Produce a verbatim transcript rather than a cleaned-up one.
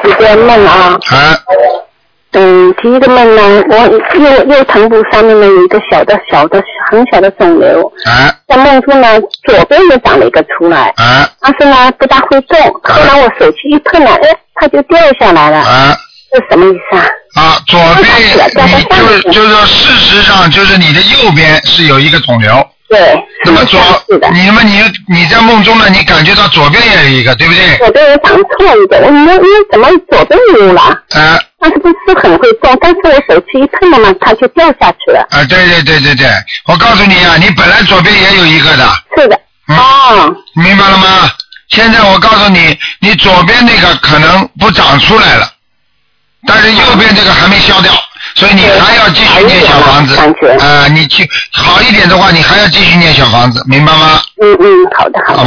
几个梦啊。 啊。 嗯，第一个梦呢，我右右臀部上面呢有一个小的小的很小的肿瘤。 啊。 在梦中呢，左边也长了一个出来。 啊。 但是呢，不大会动。后来我手去一碰呢，哎，它就掉下来了。 啊。 这是什么意思啊？ 啊，左边你就就是说，事实上就是你的右边是有一个肿瘤。 对。 那么左，你们你你在梦中呢，你感觉到左边也有一个，对不对？ 左边也长错一个，我你你怎么左边有了？ 啊。 但是不是很会动，但是我手去一碰了嘛，它就掉下去了。 啊，对对对对对，我告诉你啊，你本来左边也有一个的。 是的。 嗯、 哦。 明白了吗？现在我告诉你，你左边那个可能不长出来了，但是右边这个还没消掉，所以你还要继续念小房子。啊、呃，你去好一点的话，你还要继续念小房子，明白吗？ 嗯嗯，好的好的。